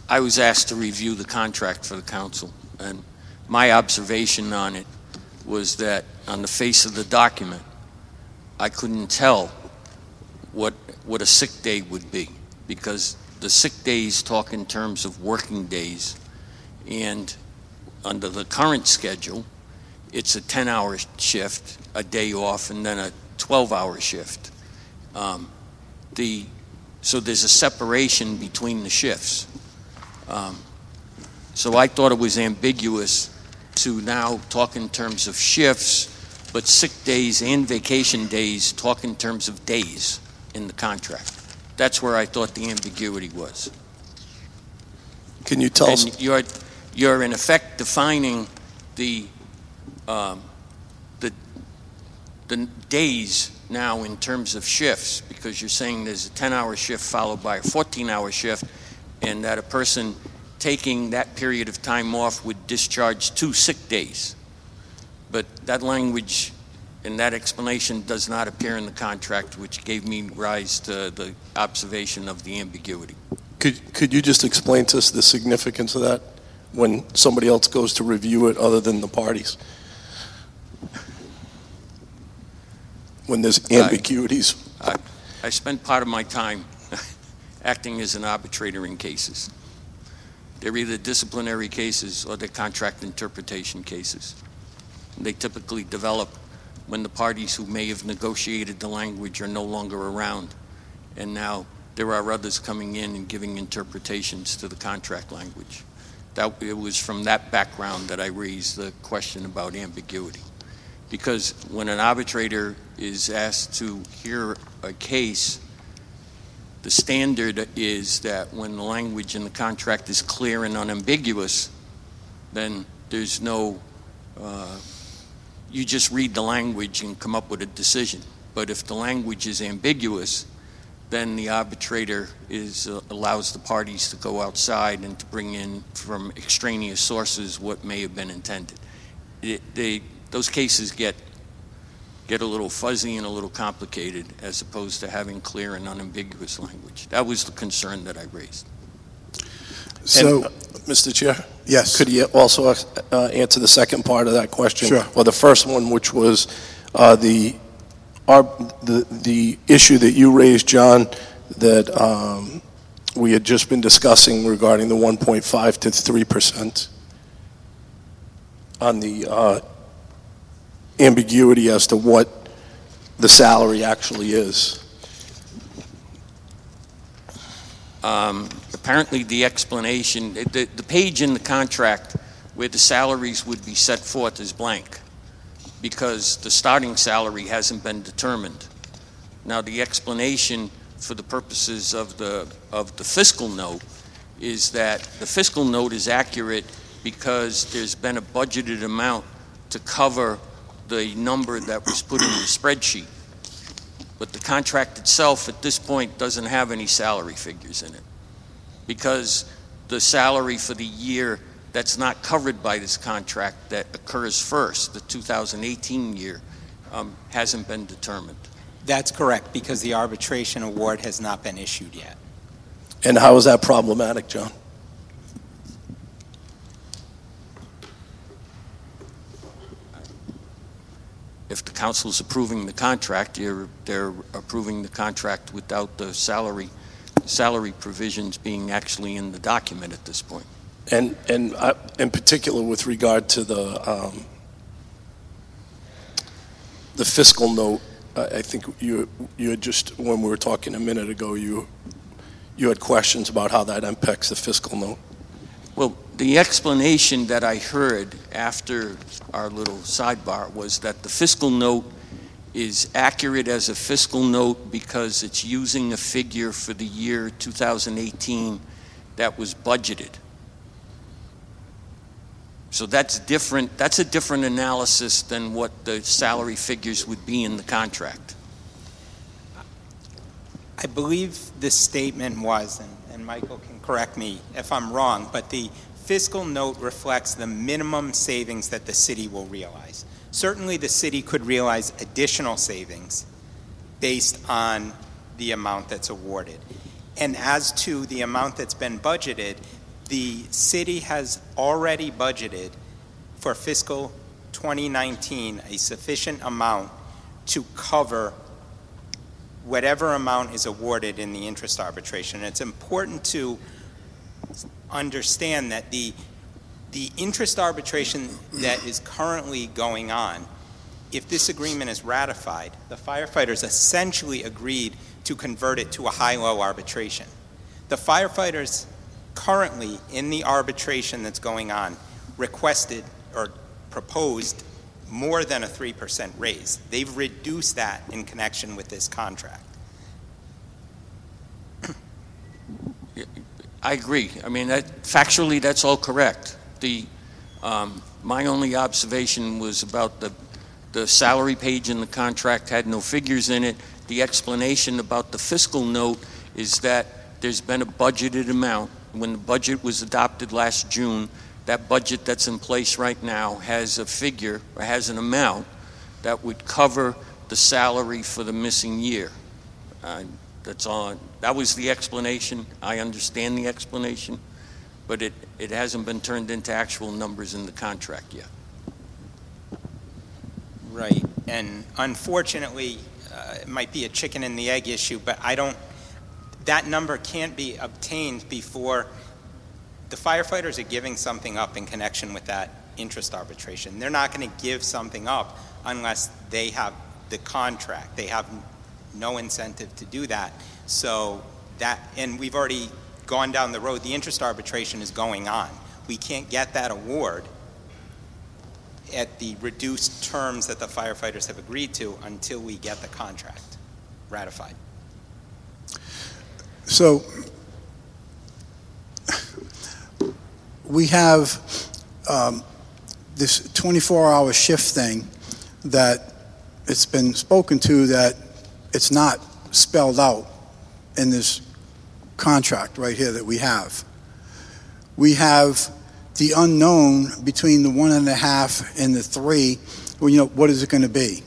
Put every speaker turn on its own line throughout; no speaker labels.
I was asked to review the contract for the council, and my observation on it was that on the face of the document, I couldn't tell what a sick day would be, because the sick days talk in terms of working days, and under the current schedule, it's a 10-hour shift, a day off, and then a 12-hour shift. So there's a separation between the shifts. So I thought it was ambiguous to now talk in terms of shifts, but sick days and vacation days talk in terms of days in the contract. That's where I thought the ambiguity was.
Can you tell us?
And you're in effect defining the days now in terms of shifts, because you're saying there's a 10-hour shift followed by a 14-hour shift, and that a person taking that period of time off would discharge 2 sick days. But that language and that explanation does not appear in the contract, which gave me rise to the observation of the ambiguity.
Could you just explain to us the significance of that when somebody else goes to review it other than the parties? When there's ambiguities?
I spend part of my time acting as an arbitrator in cases. They're either disciplinary cases or they're contract interpretation cases. They typically develop when the parties who may have negotiated the language are no longer around, and now there are others coming in and giving interpretations to the contract language. It was from that background that I raised the question about ambiguity. Because when an arbitrator is asked to hear a case, the standard is that when the language in the contract is clear and unambiguous, then there's no, you just read the language and come up with a decision. But if the language is ambiguous, then the arbitrator allows the parties to go outside and to bring in from extraneous sources what may have been intended. Those cases get a little fuzzy and a little complicated as opposed to having clear and unambiguous language. That was the concern that I raised.
So, Mr. Chair?
Yes.
Could you also answer the second part of that question?
Sure.
Well, the first one, which was the issue that you raised, John, that we had just been discussing regarding the 1.5 to 3% on the ambiguity as to what the salary actually is.
Apparently the explanation, the page in the contract where the salaries would be set forth is blank because the starting salary hasn't been determined. Now the explanation for the purposes of the fiscal note is that the fiscal note is accurate because there's been a budgeted amount to cover the number that was put in the spreadsheet. But the contract itself at this point doesn't have any salary figures in it because the salary for the year that's not covered by this contract that occurs first, the 2018 year, hasn't been determined.
That's correct, because the arbitration award has not been issued yet.
And how is that problematic, John?
If the council is approving the contract, they're approving the contract without the salary provisions being actually in the document at this point.
And in particular with regard to the fiscal note, I think you had just, when we were talking a minute ago, you had questions about how that impacts the fiscal note.
Well, the explanation that I heard after our little sidebar was that the fiscal note is accurate as a fiscal note because it's using a figure for the year 2018 that was budgeted. So that's different. That's a different analysis than what the salary figures would be in the contract.
I believe this statement was, and Michael can correct me if I'm wrong, but the fiscal note reflects the minimum savings that the city will realize. Certainly the city could realize additional savings based on the amount that's awarded. And as to the amount that's been budgeted, the city has already budgeted for fiscal 2019 a sufficient amount to cover whatever amount is awarded in the interest arbitration. It's important to understand that the interest arbitration that is currently going on, if this agreement is ratified, the firefighters essentially agreed to convert it to a high-low arbitration. The firefighters currently in the arbitration that's going on requested or proposed more than a 3% raise. They've reduced that in connection with this contract.
I agree. I mean, factually, that's all correct. My only observation was about the salary page in the contract had no figures in it. The explanation about the fiscal note is that there's been a budgeted amount. When the budget was adopted last June, that budget that's in place right now has a figure, or has an amount, that would cover the salary for the missing year. That's all. That was the explanation. I understand the explanation, but it hasn't been turned into actual numbers in the contract yet.
Right, and unfortunately, it might be a chicken and the egg issue, but that number can't be obtained before the firefighters are giving something up in connection with that interest arbitration. They're not going to give something up unless they have the contract. They have no incentive to do that. So and we've already gone down the road. The interest arbitration is going on. We can't get that award at the reduced terms that the firefighters have agreed to until we get the contract ratified.
So we have this 24-hour shift thing that it's been spoken to, that it's not spelled out in this contract right here that we have. We have the unknown between the 1.5 and the 3. Well, what is it going to be?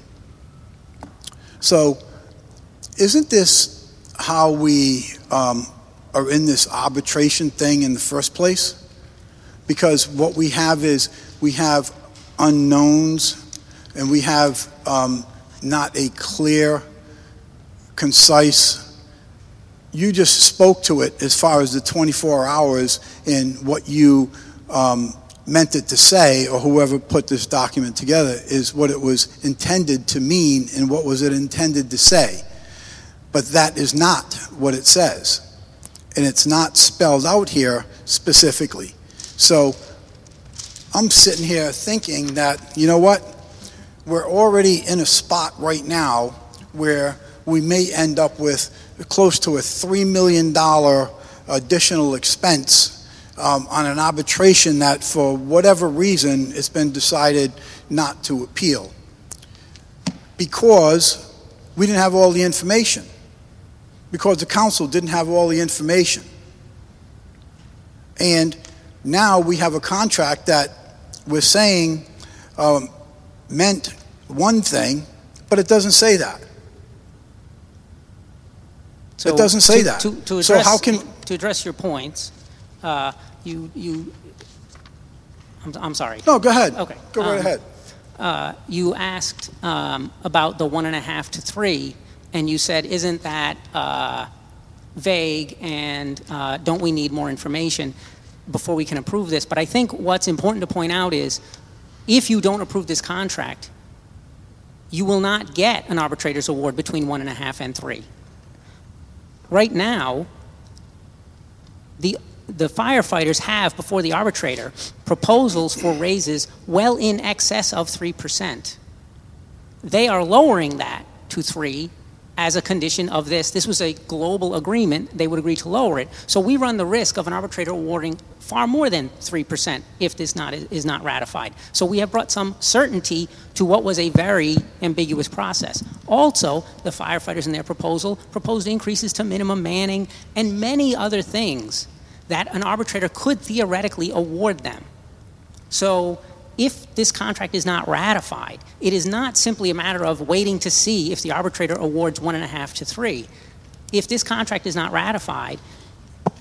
So isn't this how we are in this arbitration thing in the first place? Because what we have is we have unknowns, and we have not a clear, concise. You just spoke to it as far as the 24 hours and what you meant it to say, or whoever put this document together, is what it was intended to mean and what was it intended to say. But that is not what it says. And it's not spelled out here specifically. So I'm sitting here thinking that, you know what, we're already in a spot right now where we may end up with close to a $3 million additional expense on an arbitration that, for whatever reason, it's been decided not to appeal because we didn't have all the information, because the council didn't have all the information. And now we have a contract that we're saying meant one thing, but it doesn't say that.
So
it doesn't say that.
To address,
so how can
to address your points, I'm sorry.
No, go ahead.
Okay.
Go right ahead.
You asked about the 1.5 to 3, and you said, isn't that vague, and don't we need more information before we can approve this? But I think what's important to point out is, if you don't approve this contract, you will not get an arbitrator's award between 1.5 and 3. Right now, the firefighters have before the arbitrator proposals for raises well in excess of 3%. They are lowering that to 3 as a condition of this. This was a global agreement. They would agree to lower it. So we run the risk of an arbitrator awarding far more than 3% if this is not ratified. So we have brought some certainty to what was a very ambiguous process. Also, the firefighters in their proposal proposed increases to minimum manning and many other things that an arbitrator could theoretically award them. So if this contract is not ratified, it is not simply a matter of waiting to see if the arbitrator awards 1.5 to 3. If this contract is not ratified,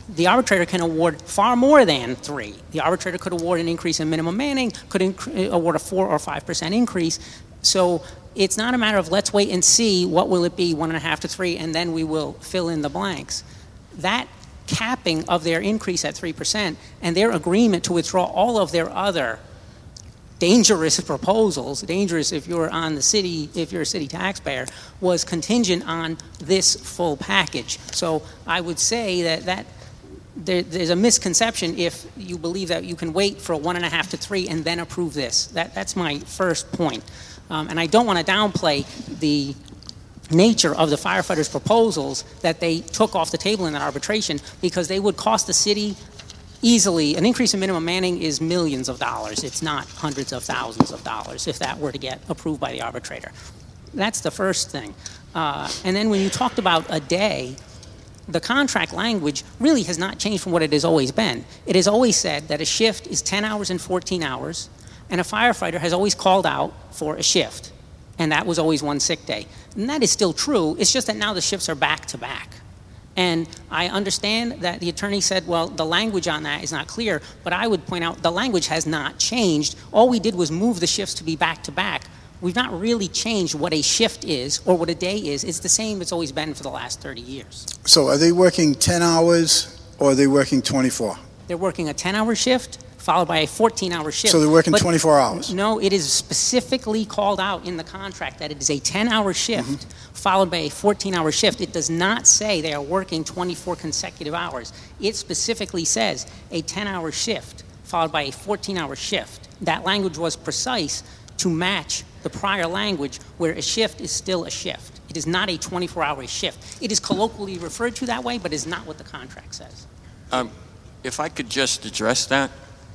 the arbitrator can award far more than 3. The arbitrator could award an increase in minimum manning, could award a 4 or 5% increase. So it's not a matter of let's wait and see what will it be, 1.5 to 3, and then we will fill in the blanks. That capping of their increase at 3% and their agreement to withdraw all of their other dangerous proposals, dangerous if you're on the city, if you're a city taxpayer, was contingent on this full package. So I would say that there's a misconception if you believe that you can wait for a 1.5 to 3 and then approve this. That's my first point. And I don't want to downplay the nature of the firefighters' proposals that they took off the table in that arbitration, because they would cost the city easily, an increase in minimum manning is millions of dollars. It's not hundreds of thousands of dollars if that were to get approved by the arbitrator. That's the first thing. And then when you talked about a day, the contract language really has not changed from what it has always been. It has always said that a shift is 10 hours and 14 hours, and a firefighter has always called out for a shift, and that was always 1 sick day. And that is still true. It's just that now the shifts are back to back. And I understand that the attorney said, well, the language on that is not clear, but I would point out the language has not changed. All we did was move the shifts to be back to back. We've not really changed what a shift is or what a day is. It's the same it's always been for the last 30 years.
So are they working 10 hours or are they working 24?
They're working a 10-hour shift followed by a 14-hour shift.
So they're working
But
24 hours?
No, it is specifically called out in the contract that it is a 10-hour shift followed by a 14-hour shift. It does not say they are working 24 consecutive hours. It specifically says a 10-hour shift followed by a 14-hour shift. That language was precise to match the prior language where a shift is still a shift. It is not a 24-hour shift. It is colloquially referred to that way, but is not what the contract says.
If I could just address that,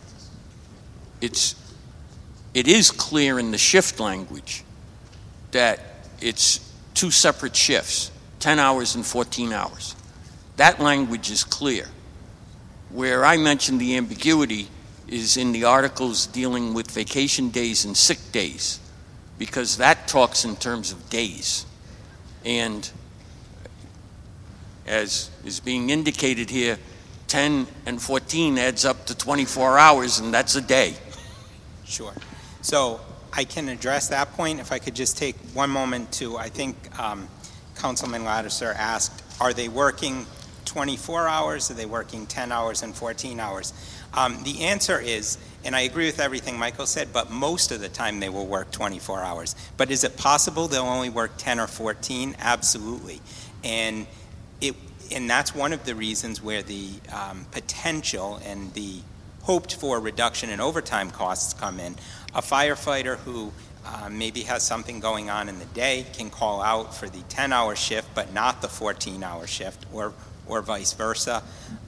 it is clear in the shift language that it's 2 separate shifts, 10 hours and 14 hours. That language is clear. Where I mentioned the ambiguity is in the articles dealing with vacation days and sick days, because that talks in terms of days. And as is being indicated here, 10 and 14 adds up to 24 hours, and that's a day.
Sure. So I can address that point. If I could just take one moment to, I think Councilman Lattiser asked, are they working 24 hours? Are they working 10 hours and 14 hours? The answer is, and I agree with everything Michael said, but most of the time they will work 24 hours. But is it possible they'll only work 10 or 14? Absolutely. And that's one of the reasons where the potential and the hoped for reduction in overtime costs come in. A firefighter who maybe has something going on in the day can call out for the 10-hour shift but not the 14-hour shift, or vice versa.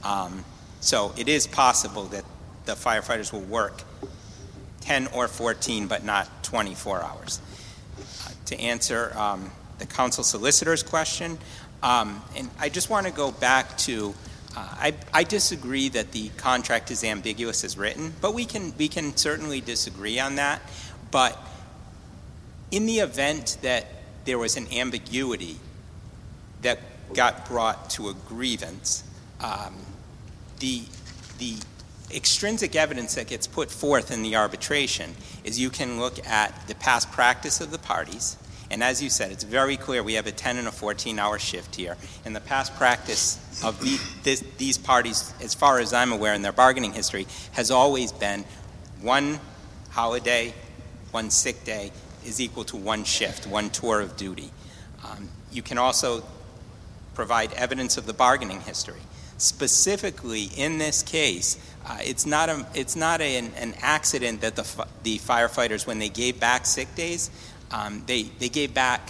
So it is possible that the firefighters will work 10 or 14 but not 24 hours. To answer the council solicitor's question, and I just want to go back to I disagree that the contract is ambiguous as written, but we can certainly disagree on that. But in the event that there was an ambiguity that got brought to a grievance, the extrinsic evidence that gets put forth in the arbitration is you can look at the past practice of the parties. And as you said, it's very clear we have a 10 and a 14-hour shift here. And the past practice of these parties, as far as I'm aware in their bargaining history, has always been 1 holiday, 1 sick day is equal to 1 shift, 1 tour of duty. You can also provide evidence of the bargaining history. Specifically in this case, it's not an accident that the firefighters, when they gave back sick days, they gave back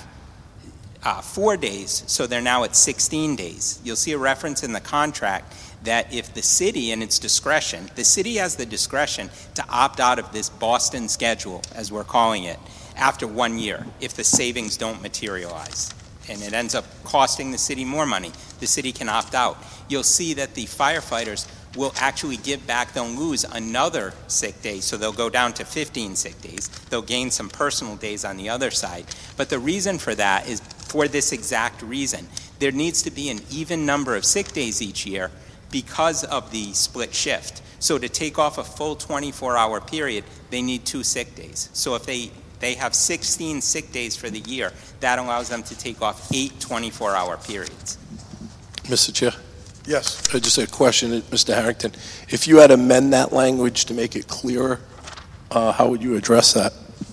4 days, so they're now at 16 days. You'll see a reference in the contract that if the city, in its discretion, the city has the discretion to opt out of this Boston schedule, as we're calling it, after 1 year, if the savings don't materialize. And it ends up costing the city more money. The city can opt out. You'll see that the firefighters will actually give back, they'll lose another sick day, so they'll go down to 15 sick days. They'll gain some personal days on the other side. But the reason for that is for this exact reason. There needs to be an even number of sick days each year because of the split shift. So to take off a full 24-hour period, they need 2 sick days. So if they have 16 sick days for the year, that allows them to take off 8 24-hour periods.
Mr. Chair,
Yes.
just a question, Mr. Harrington. If you had to amend that language to make it clearer, how would you address that?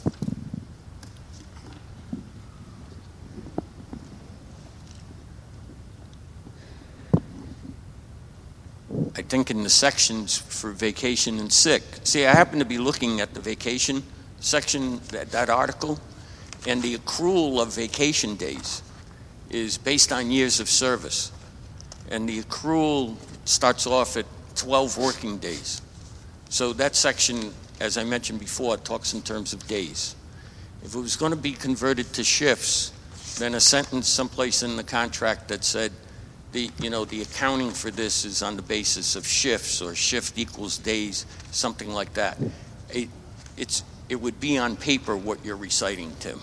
I think in the sections for vacation and sick. See, I happen to be looking at the vacation section, that article, and the accrual of vacation days is based on years of service. And the accrual starts off at 12 working days. So that section, as I mentioned before, talks in terms of days. If it was going to be converted to shifts, then a sentence someplace in the contract that said, the accounting for this is on the basis of shifts, or shift equals days, something like that. It would be on paper what you're reciting, Tim.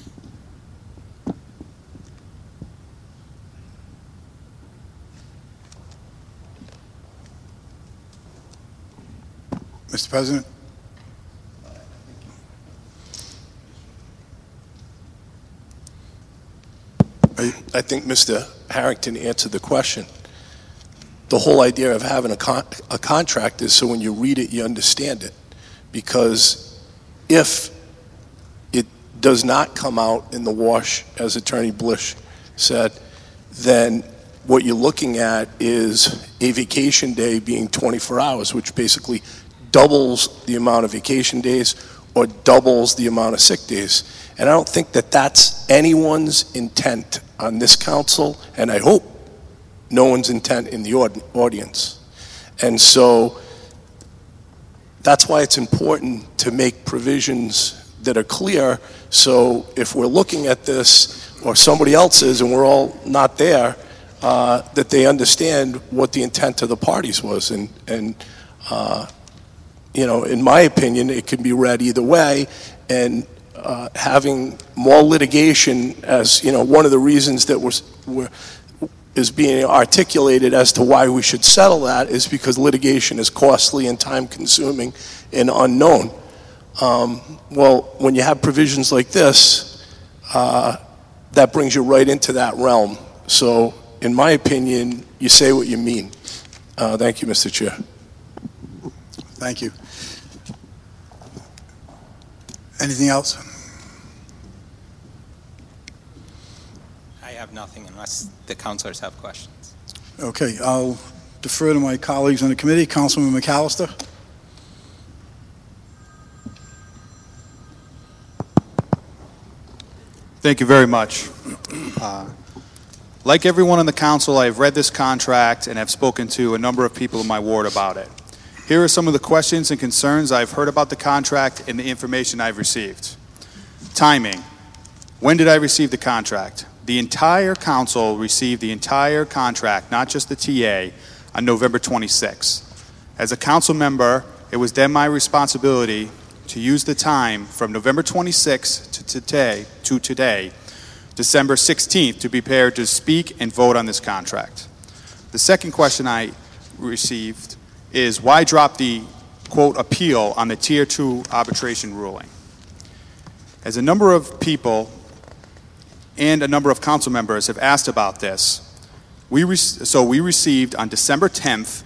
Mr. President?
I think Mr. Harrington answered the question. The whole idea of having a contract is so when you read it, you understand it. Because if it does not come out in the wash, as Attorney Blish said, then what you're looking at is a vacation day being 24 hours, which basically doubles the amount of vacation days or doubles the amount of sick days. And I don't think that that's anyone's intent on this council, and I hope no one's intent in the audience. And so that's why it's important to make provisions that are clear, so if we're looking at this, or somebody else is, and we're all not there, that they understand what the intent of the parties was. And in my opinion, it can be read either way, and having more litigation as, one of the reasons that is being articulated as to why we should settle that is because litigation is costly and time-consuming and unknown. Well, when you have provisions like this, that brings you right into that realm. So, in my opinion, you say what you mean. Thank you, Mr. Chair.
Thank you. Anything else?
I have nothing unless the councilors have questions.
Okay, I'll defer to my colleagues on the committee. Councilman McAllister?
Thank you very much. Like everyone on the council, I've read this contract and have spoken to a number of people in my ward about it. Here are some of the questions and concerns I've heard about the contract and the information I've received. Timing. When did I receive the contract? The entire council received the entire contract, not just the TA, on November 26th. As a council member, it was then my responsibility to use the time from November 26th to today, December 16th, to be prepared to speak and vote on this contract. The second question I received is why drop the, quote, appeal on the Tier 2 arbitration ruling? As a number of people and a number of council members have asked about this, we received on December 10th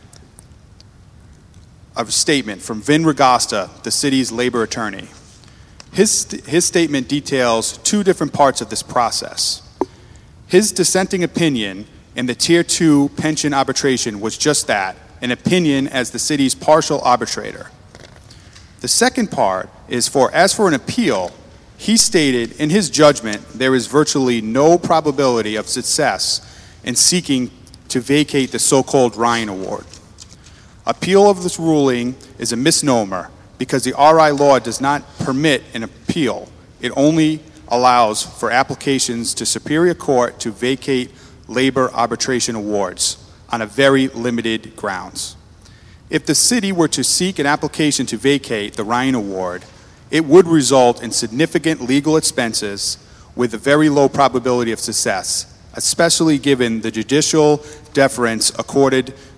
a statement from Vin Regasta, the city's labor attorney. His statement details two different parts of this process. His dissenting opinion in the Tier 2 pension arbitration was just that, an opinion as the city's partial arbitrator. The second part is as for an appeal, he stated in his judgment there is virtually no probability of success in seeking to vacate the so-called Ryan Award. Appeal of this ruling is a misnomer because the RI law does not permit an appeal. It only allows for applications to Superior Court to vacate labor arbitration awards on a very limited grounds. If the city were to seek an application to vacate the Ryan Award, it would result in significant legal expenses with a very low probability of success, especially given the judicial deference accorded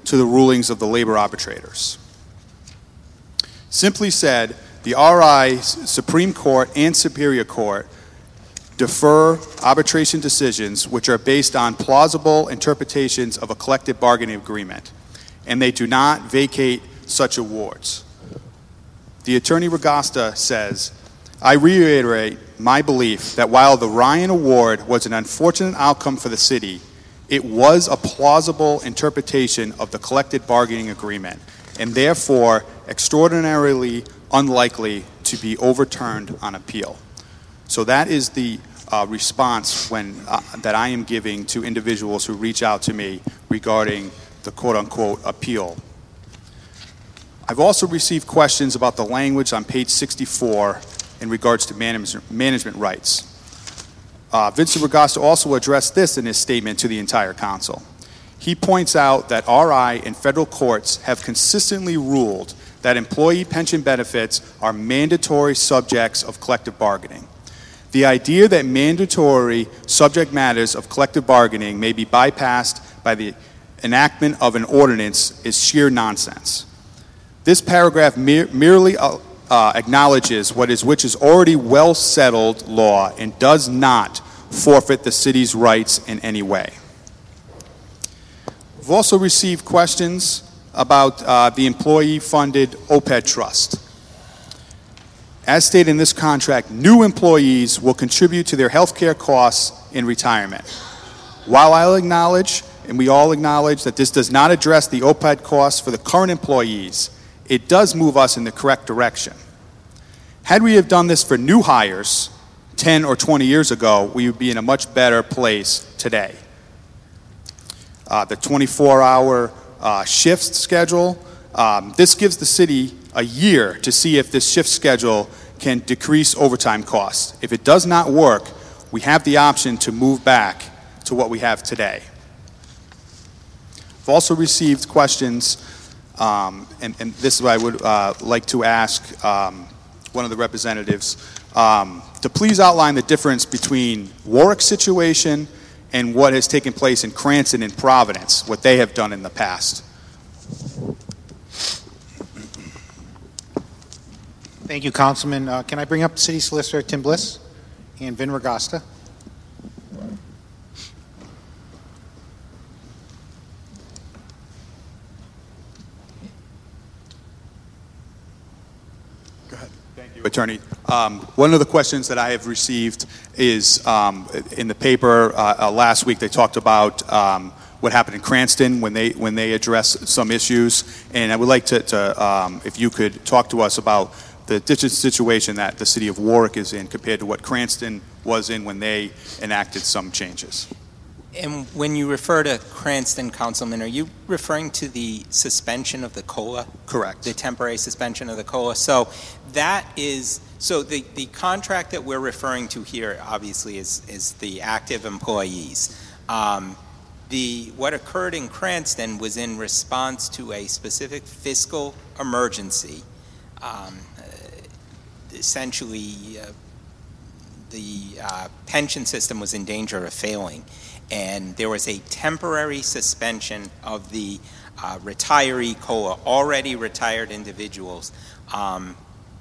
to the rulings of the labor arbitrators. Simply said, the RI, Supreme Court, and Superior Court defer arbitration decisions which are based on plausible interpretations of a collective bargaining agreement, and they do not vacate such awards. The Attorney Regasta says, I reiterate my belief that while the Ryan Award was an unfortunate outcome for the city, it was a plausible interpretation of the collective bargaining agreement, and therefore extraordinarily unlikely to be overturned on appeal. So that is the response that I am giving to individuals who reach out to me regarding the quote-unquote appeal. I've also received questions about the language on page 64 in regards to management rights. Vincent Regasta also addressed this in his statement to the entire council. He points out that RI and federal courts have consistently ruled that employee pension benefits are mandatory subjects of collective bargaining. The idea that mandatory subject matters of collective bargaining may be bypassed by the enactment of an ordinance is sheer nonsense. This paragraph merely acknowledges which is already well-settled law and does not forfeit the city's rights in any way. We've also received questions about the employee-funded OPEB trust. As stated in this contract, new employees will contribute to their health care costs in retirement. While I'll acknowledge, and we all acknowledge, that this does not address the OPEB costs for the current employees, it does move us in the correct direction. Had we have done this for new hires 10 or 20 years ago, we would be in a much better place today. The 24-hour shift schedule, this gives the city a year to see if this shift schedule can decrease overtime costs. If it does not work, we have the option to move back to what we have today. I've also received questions, and this is what I would like to ask one of the representatives, to please outline the difference between Warwick's situation and what has taken place in Cranston and Providence, what they have done in the past.
Thank you, Councilman. Can I bring up City Solicitor Tim Bliss and Vin Regasta?
Go ahead.
Thank you, Attorney. One of the questions that I have received is in the paper last week. They talked about what happened in Cranston when they addressed some issues, and I would like to if you could talk to us about the different situation that the city of Warwick is in compared to what Cranston was in when they enacted some changes.
And when you refer to Cranston, Councilman, are you referring to the suspension of the COLA?
Correct.
The temporary suspension of the COLA. So that is, so the contract that we're referring to here obviously is the active employees. What occurred in Cranston was in response to a specific fiscal emergency. Essentially, the pension system was in danger of failing, and there was a temporary suspension of the retiree COLA, already retired individuals. I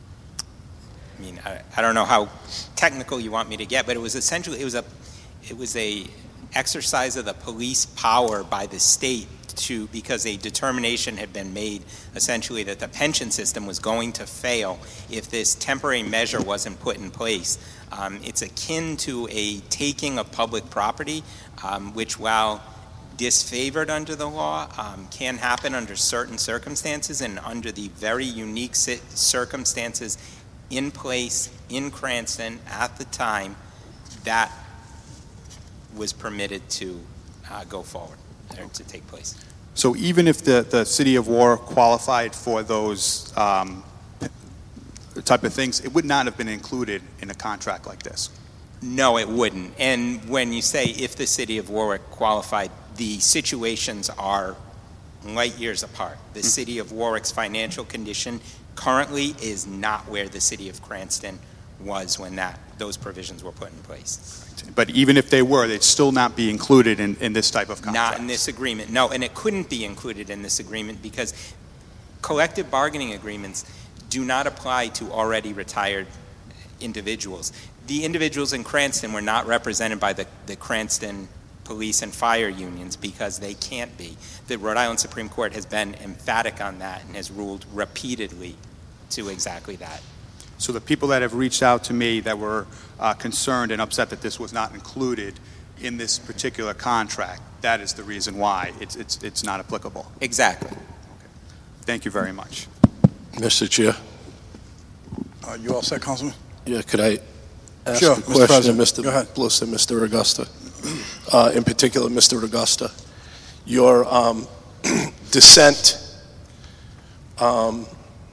don't know how technical you want me to get, but it was essentially, it was a exercise of the police power by the state because a determination had been made essentially that the pension system was going to fail if this temporary measure wasn't put in place. It's akin to a taking of public property, which, while disfavored under the law, can happen under certain circumstances, and under the very unique circumstances in place in Cranston at the time, that was permitted to go forward, or to take place.
So even if the city of Warwick qualified for those type of things, it would not have been included in a contract like this?
No, it wouldn't. And when you say if the city of Warwick qualified, the situations are light years apart. The city of Warwick's financial condition currently is not where the city of Cranston was when those provisions were put in place.
But even if they were, they'd still not be included in this type of contract.
Not in this agreement, no, and it couldn't be included in this agreement because collective bargaining agreements do not apply to already retired individuals. The individuals in Cranston were not represented by the Cranston police and fire unions because they can't be. The Rhode Island Supreme Court has been emphatic on that and has ruled repeatedly to exactly that.
So the people that have reached out to me that were concerned and upset that this was not included in this particular contract, that is the reason why it's not applicable.
Exactly.
Thank you very much.
Mr. Chair?
You all set, Councilman?
Yeah, could I ask
Sure,
a
Mr.
question
President.
to
Go ahead.
Mr. Bliss and Mr. Augusta? In particular, Mr. Augusta, your dissent on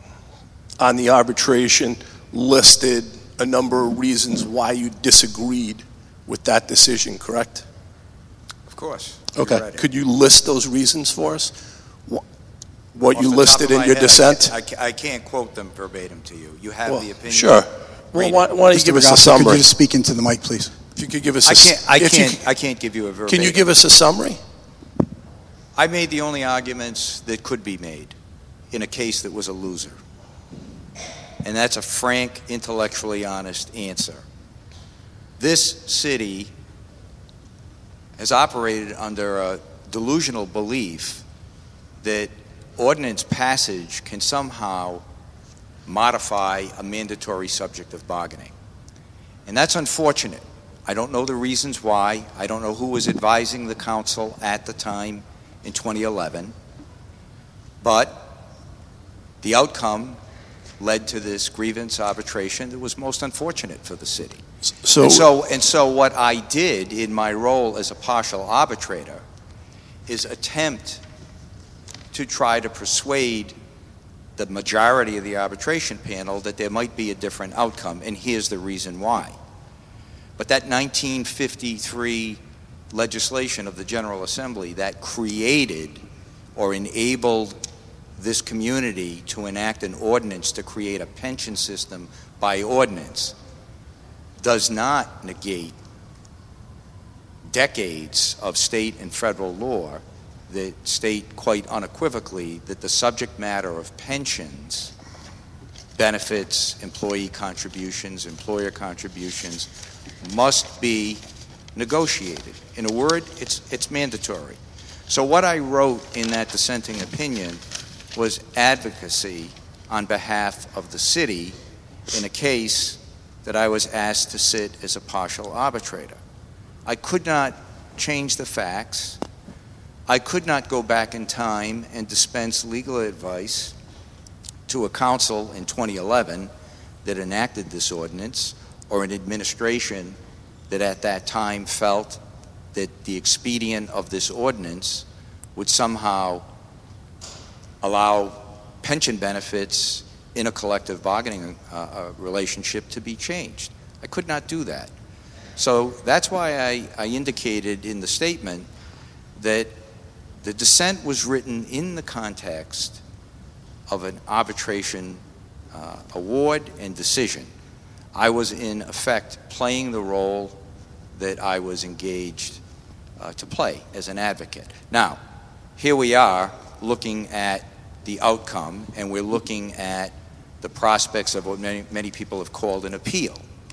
the arbitration listed a number of reasons why you disagreed with that decision, correct?
Of course.
Okay. Could you list those reasons for us? What
Off
you
the top
listed
of
in
my
your
head,
dissent?
I can't quote them verbatim to you. You have
Well,
the opinion.
sure. Well,
Read
why
it.
don't you give us a
Augusta,
summary?
Could you just speak into the mic, please?
If you could give us
I can't give you a verbatim.
Can you give us a summary?
I made the only arguments that could be made in a case that was a loser. And that's a frank, intellectually honest answer. This city has operated under a delusional belief that ordinance passage can somehow modify a mandatory subject of bargaining. And that's unfortunate. I don't know the reasons why. I don't know who was advising the council at the time in 2011. But the outcome led to this grievance arbitration that was most unfortunate for the city. And so what I did in my role as a partial arbitrator is attempt to try to persuade the majority of the arbitration panel that there might be a different outcome, and here's the reason why. But that 1953 legislation of the General Assembly that created or enabled this community to enact an ordinance to create a pension system by ordinance does not negate decades of state and federal law that state quite unequivocally that the subject matter of pensions, benefits, employee contributions, employer contributions must be negotiated. In a word, it's mandatory. So what I wrote in that dissenting opinion was advocacy on behalf of the city in a case that I was asked to sit as a partial arbitrator. I could not change the facts. I could not go back in time and dispense legal advice to a council in 2011 that enacted this ordinance or an administration that at that time felt that the expedient of this ordinance would somehow allow pension benefits in a collective bargaining relationship to be changed. I could not do that. So that's why I indicated in the statement that the dissent was written in the context of an arbitration award and decision. I was in effect playing the role that I was engaged to play as an advocate. Now, here we are looking at the outcome, and we're looking at the prospects of what many people have called an appeal.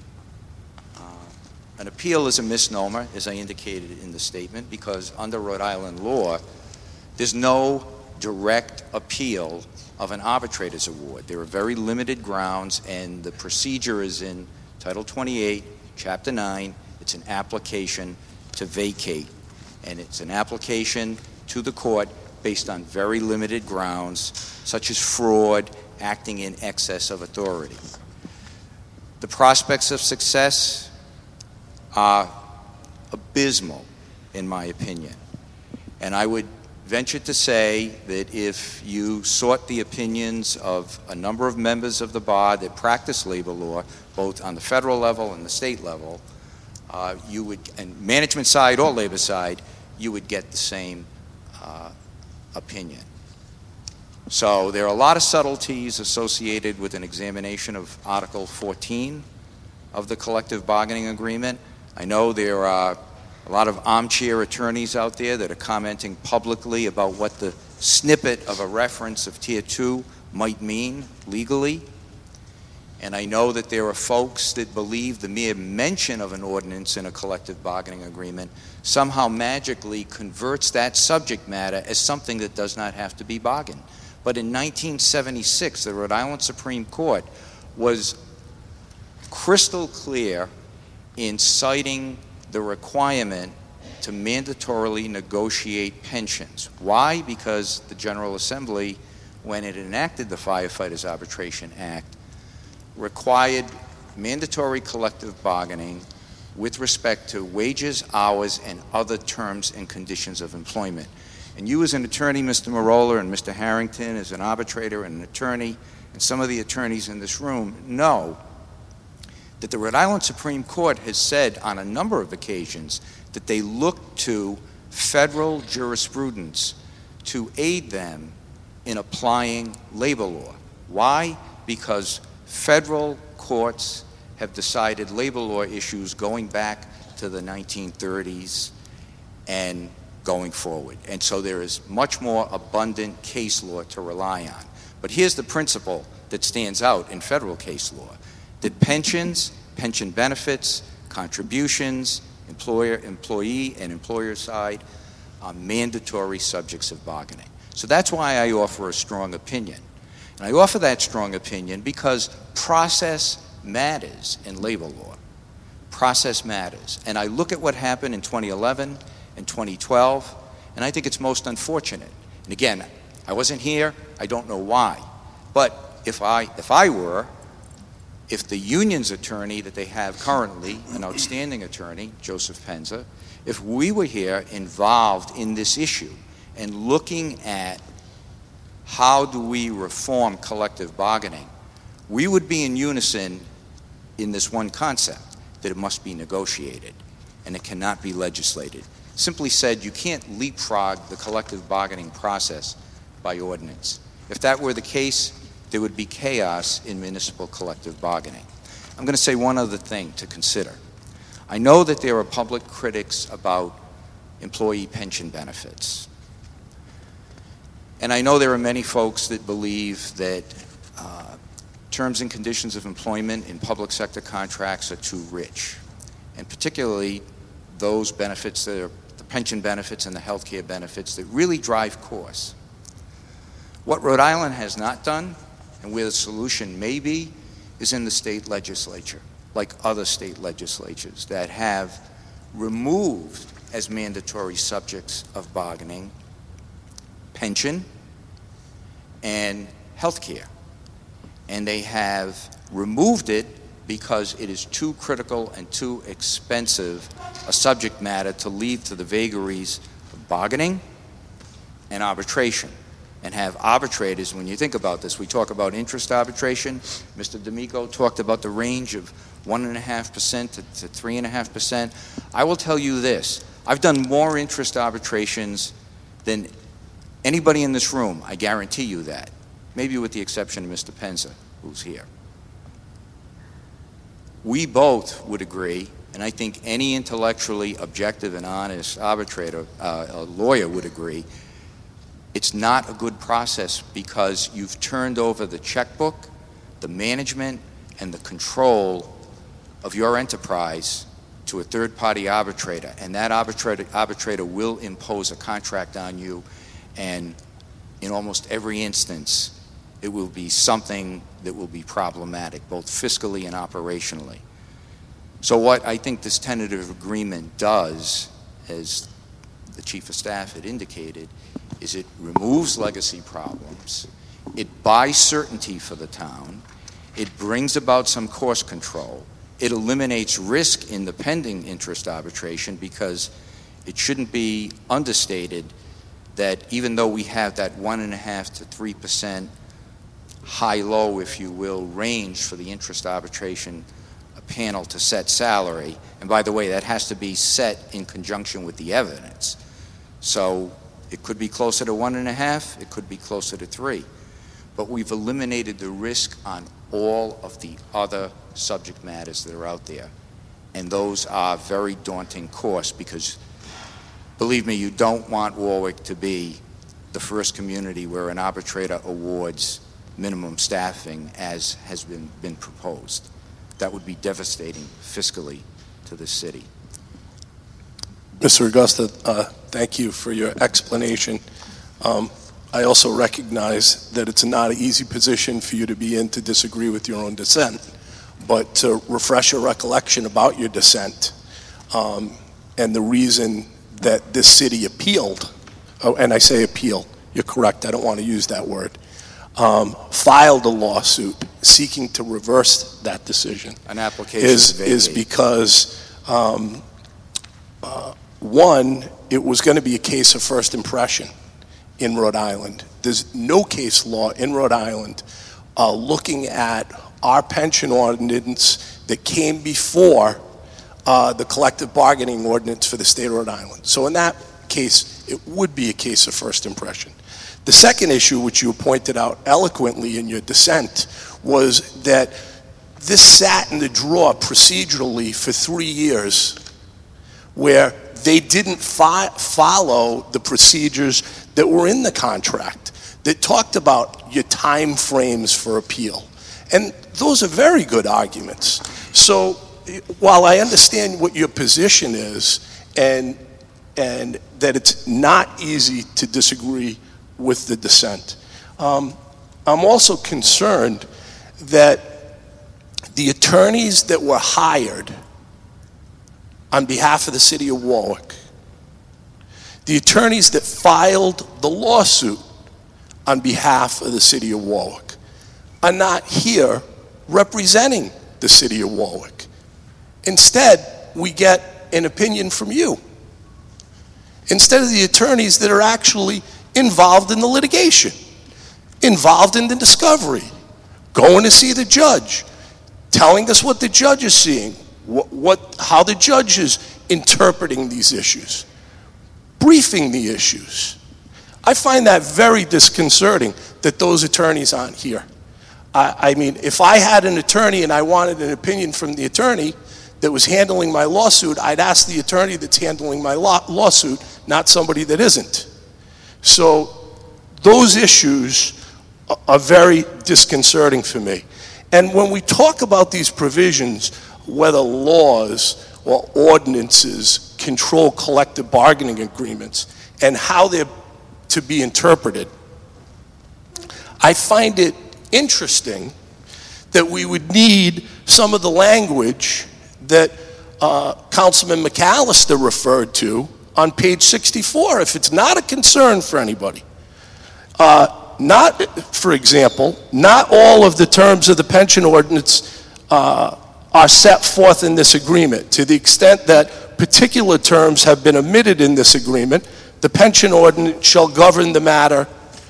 An appeal is a misnomer, as I indicated in the statement, because under Rhode Island law, there's no direct appeal of an arbitrator's award. There are very limited grounds, and the procedure is in Title 28, Chapter 9. It's an application to vacate, and it's an application to the court based on very limited grounds, such as fraud, acting in excess of authority. The prospects of success are abysmal, in my opinion. And I would venture to say that if you sought the opinions of a number of members of the bar that practice labor law, both on the federal level and the state level, you would, and management side or labor side, you would get the same opinion. So there are a lot of subtleties associated with an examination of Article 14 of the collective bargaining agreement. I know there are a lot of armchair attorneys out there that are commenting publicly about what the snippet of a reference of Tier 2 might mean legally. And I know that there are folks that believe the mere mention of an ordinance in a collective bargaining agreement somehow magically converts that subject matter as something that does not have to be bargained. But in 1976, the Rhode Island Supreme Court was crystal clear in citing the requirement to mandatorily negotiate pensions. Why? Because the General Assembly, when it enacted the Firefighters Arbitration Act, required mandatory collective bargaining with respect to wages, hours, and other terms and conditions of employment. And you as an attorney, Mr. Marola, and Mr. Harrington as an arbitrator and an attorney, and some of the attorneys in this room know that the Rhode Island Supreme Court has said on a number of occasions that they look to federal jurisprudence to aid them in applying labor law. Why? Because federal courts have decided labor law issues going back to the 1930s and going forward. And so there is much more abundant case law to rely on. But here's the principle that stands out in federal case law, that pensions, pension benefits, contributions, employee and employer side are mandatory subjects of bargaining. So that's why I offer a strong opinion. And I offer that strong opinion because process matters in labor law. Process matters. And I look at what happened in 2011 and 2012, and I think it's most unfortunate. And again, I wasn't here, I don't know why. But if the union's attorney that they have currently, an outstanding attorney, Joseph Penza, if we were here involved in this issue and looking at how do we reform collective bargaining, we would be in unison in this one concept, that it must be negotiated and it cannot be legislated. Simply said, you can't leapfrog the collective bargaining process by ordinance. If that were the case, there would be chaos in municipal collective bargaining. I'm going to say one other thing to consider. I know that there are public critics about employee pension benefits. And I know there are many folks that believe that terms and conditions of employment in public sector contracts are too rich, and particularly those benefits that are the pension benefits and the health care benefits that really drive costs. What Rhode Island has not done, and where the solution may be, is in the state legislature, like other state legislatures that have removed as mandatory subjects of bargaining pension and health care. And they have removed it because it is too critical and too expensive a subject matter to leave to the vagaries of bargaining and arbitration. And have arbitrators, when you think about this, we talk about interest arbitration. Mr. D'Amico talked about the range of 1.5% to 3.5%. I will tell you this, I've done more interest arbitrations than anybody in this room, I guarantee you that. Maybe with the exception of Mr. Penza, who's here. We both would agree, and I think any intellectually objective and honest arbitrator, a lawyer would agree, it's not a good process because you've turned over the checkbook, the management, and the control of your enterprise to a third-party arbitrator, and that arbitrator will impose a contract on you, and in almost every instance, it will be something that will be problematic, both fiscally and operationally. So what I think this tentative agreement does, as the Chief of Staff had indicated, is it removes legacy problems, it buys certainty for the town, it brings about some cost control, it eliminates risk in the pending interest arbitration because it shouldn't be understated that even though we have that 1.5% to 3% high-low, if you will, range for the interest arbitration panel to set salary, and by the way, that has to be set in conjunction with the evidence. So it could be closer to 1.5, it could be closer to 3. but we've eliminated the risk on all of the other subject matters that are out there. And those are very daunting costs because, believe me, you don't want Warwick to be the first community where an arbitrator awards minimum staffing as has been proposed. That would be devastating fiscally to the city.
Mr. Augusta, thank you for your explanation. I also recognize that it's not an easy position for you to be in to disagree with your own dissent, but to refresh your recollection about your dissent and the reason that this city appealed, and I say appeal, you're correct, I don't want to use that word, filed a lawsuit seeking to reverse that decision.
An application
is because one, it was going to be a case of first impression in Rhode Island. There's no case law in Rhode Island looking at our pension ordinance that came before the collective bargaining ordinance for the state of Rhode Island. So in that case, it would be a case of first impression. The second issue, which you pointed out eloquently in your dissent, was that this sat in the drawer procedurally for 3 years where they didn't follow the procedures that were in the contract that talked about your time frames for appeal. And those are very good arguments. So while I understand what your position is and that it's not easy to disagree with the dissent, I'm also concerned that the attorneys that were hired on behalf of the city of Warwick, the attorneys that filed the lawsuit on behalf of the city of Warwick, are not here representing the city of Warwick. Instead, we get an opinion from you. Instead of the attorneys that are actually involved in the litigation, involved in the discovery, going to see the judge, telling us what the judge is seeing, how the judge is interpreting these issues, briefing the issues. I find that very disconcerting that those attorneys aren't here. I mean, if I had an attorney and I wanted an opinion from the attorney that was handling my lawsuit, I'd ask the attorney that's handling my lawsuit, not somebody that isn't. So those issues are very disconcerting for me. And when we talk about these provisions, whether laws or ordinances control collective bargaining agreements and how they're to be interpreted, I find it interesting that we would need some of the language that Councilman McAllister referred to on page 64, if it's not a concern for anybody. For example, not all of the terms of the pension ordinance are set forth in this agreement. To the extent that particular terms have been omitted in this agreement, the pension ordinance shall govern the matter,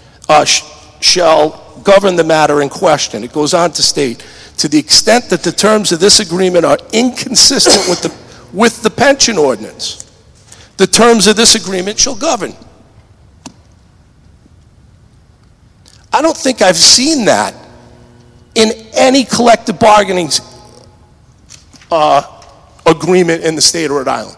in question. It goes on to state, to the extent that the terms of this agreement are inconsistent with the pension ordinance, the terms of this agreement shall govern. I don't think I've seen that in any collective bargaining agreement in the state of Rhode Island.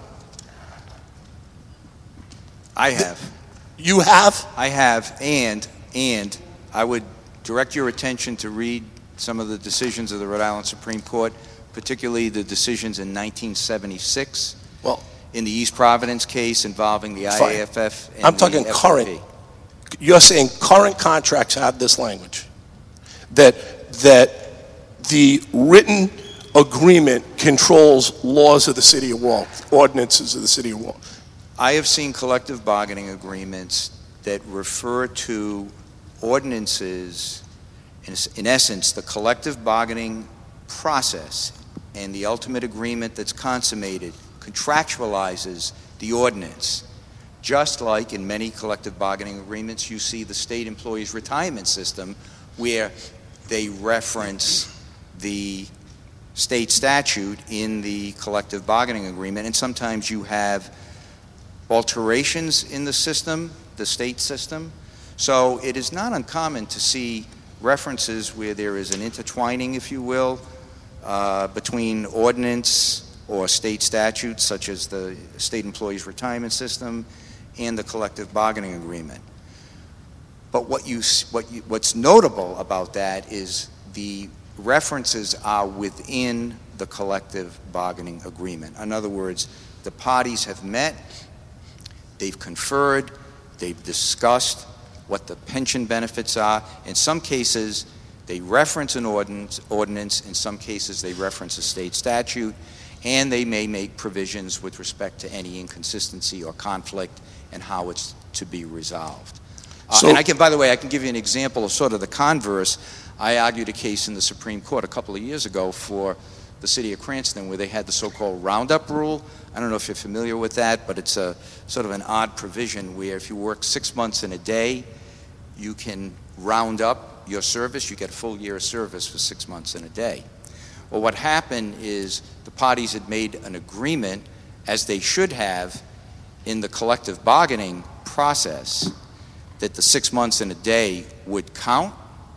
I have.
You have?
I have, and I would direct your attention to read some of the decisions of the Rhode Island Supreme Court, particularly the decisions in 1976, in the East Providence case involving the IAFF and
I'm talking
the
current.
FOP.
You're saying current contracts have this language, that the written agreement controls laws of the city of Warwick, ordinances of the city of Warwick.
I have seen collective bargaining agreements that refer to ordinances, in essence, the collective bargaining process and the ultimate agreement that's consummated contractualizes the ordinance. Just like in many collective bargaining agreements, you see the state employees' retirement system where they reference the state statute in the collective bargaining agreement, and sometimes you have alterations in the system, the state system. So it is not uncommon to see references where there is an intertwining, if you will, between ordinance or state statutes, such as the State Employees Retirement System and the collective bargaining agreement. But what's notable about that is the references are within the collective bargaining agreement. In other words, the parties have met, they've conferred, they've discussed what the pension benefits are. In some cases, they reference an ordinance. In some cases, they reference a state statute, and they may make provisions with respect to any inconsistency or conflict and how it's to be resolved. And I can, by the way, I can give you an example of sort of the converse. I argued a case in the Supreme Court a couple of years ago for the city of Cranston where they had the so-called roundup rule. I don't know if you're familiar with that, but it's a sort of an odd provision where if you work 6 months in a day, you can round up your service. You get a full year of service for 6 months in a day. Well, what happened is the parties had made an agreement, as they should have in the collective bargaining process, that the 6 months in a day would count.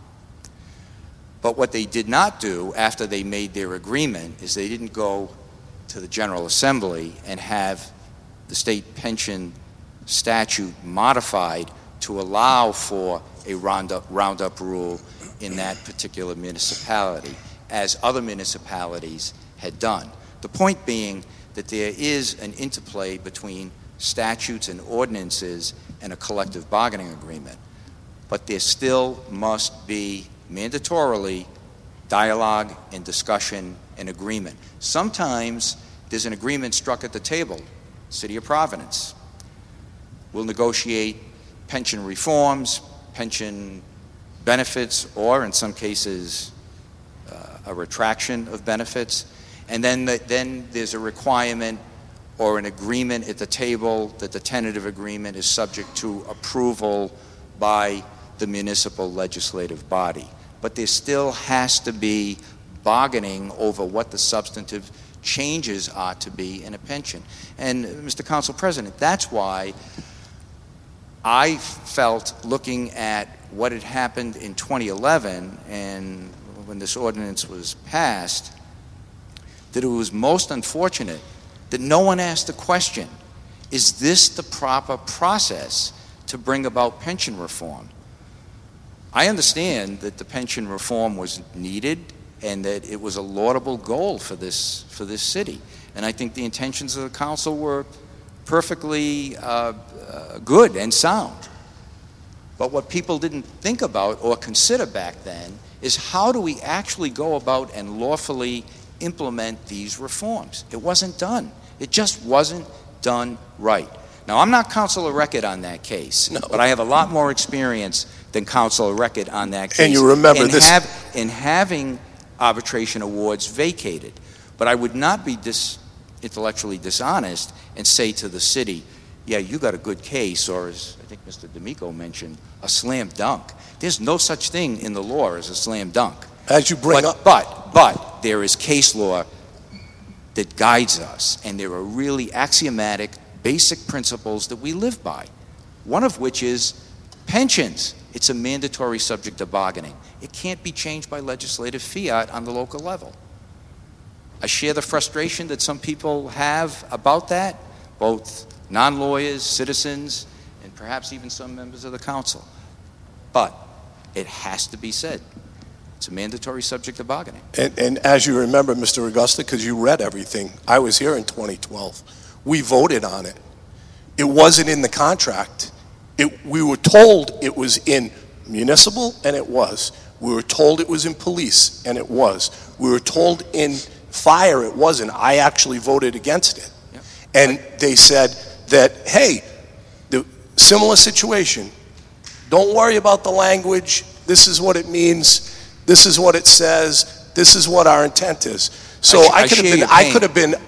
But what they did not do after they made their agreement is they didn't go to the General Assembly and have the state pension statute modified to allow for a roundup rule in that particular municipality, as other municipalities had done. The point being that there is an interplay between statutes and ordinances and a collective bargaining agreement, but there still must be mandatorily dialogue and discussion and agreement. Sometimes there's an agreement struck at the table. City of Providence will negotiate pension reforms, pension benefits, or in some cases a retraction of benefits, and then there's a requirement or an agreement at the table that the tentative agreement is subject to approval by the municipal legislative body. But there still has to be bargaining over what the substantive changes are to be in a pension. And Mr. Council President, that's why I felt, looking at what had happened in 2011 and when this ordinance was passed, that it was most unfortunate that no one asked the question, is this the proper process to bring about pension reform? I understand that the pension reform was needed and that it was a laudable goal for this city. And I think the intentions of the council were perfectly good and sound. But what people didn't think about or consider back then is how do we actually go about and lawfully implement these reforms? It wasn't done. It just wasn't done right. Now, I'm not Councilor Record on that case, no, but I have a lot more experience than Councilor Record on that case.
And you remember
in having arbitration awards vacated. But I would not be intellectually dishonest and say to the city, yeah, you got a good case, or as I think Mr. D'Amico mentioned, a slam dunk. There's no such thing in the law as a slam dunk.
As you bring up.
But there is case law that guides us, and there are really axiomatic, basic principles that we live by, one of which is pensions. It's a mandatory subject of bargaining. It can't be changed by legislative fiat on the local level. I share the frustration that some people have about that, both non-lawyers, citizens, and perhaps even some members of the council. But it has to be said. It's a mandatory subject of bargaining.
And as you remember, Mr. Augusta, because you read everything, I was here in 2012. We voted on it. It wasn't in the contract. We were told it was in municipal, and it was. We were told it was in police, and it was. We were told in fire, it wasn't. I actually voted against it. Yep. And they said that, hey, the similar situation, don't worry about the language. This is what it means. This is what it says. This is what our intent is. So I could have been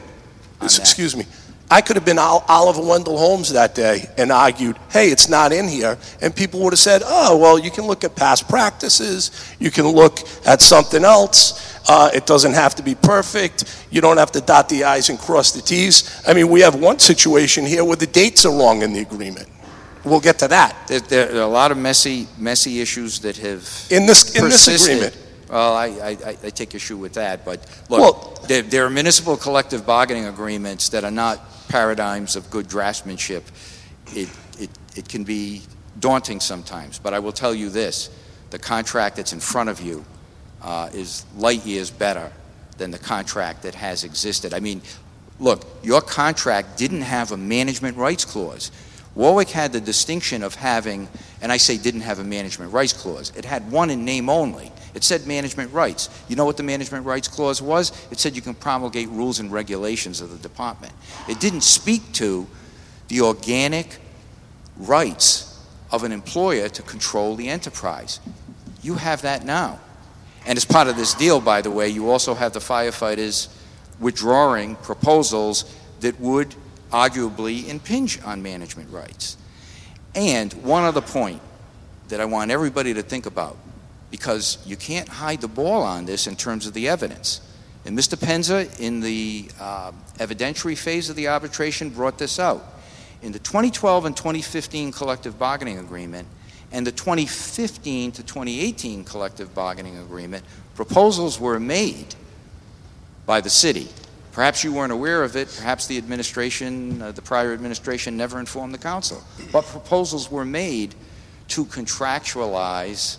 Oliver Wendell Holmes that day and argued, hey, it's not in here. And people would have said, oh, well, you can look at past practices. You can look at something else. It doesn't have to be perfect. You don't have to dot the I's and cross the T's. I mean, we have one situation here where the dates are wrong in the agreement. we'll get to that.
There are a lot of messy issues that have
In this
persisted.
agreement.
Well, I take issue with that, but
Well-
look, there are municipal collective bargaining agreements that are not paradigms of good draftsmanship. It can be daunting sometimes, but I will tell you this, the contract that's in front of you is light years better than the contract that has existed. I mean, look, your contract didn't have a management rights clause. Warwick had the distinction of having, and I say didn't have a management rights clause, it had one in name only. It said management rights. You know what the management rights clause was? It said you can promulgate rules and regulations of the department. It didn't speak to the organic rights of an employer to control the enterprise. You have that now. And as part of this deal, by the way, you also have the firefighters withdrawing proposals that would arguably impinge on management rights. And one other point that I want everybody to think about, because you can't hide the ball on this in terms of the evidence. And Mr. Penza, in the evidentiary phase of the arbitration, brought this out. In the 2012 and 2015 collective bargaining agreement and the 2015 to 2018 collective bargaining agreement, proposals were made by the city. Perhaps you weren't aware of it. Perhaps the administration, the prior administration, never informed the council. But proposals were made to contractualize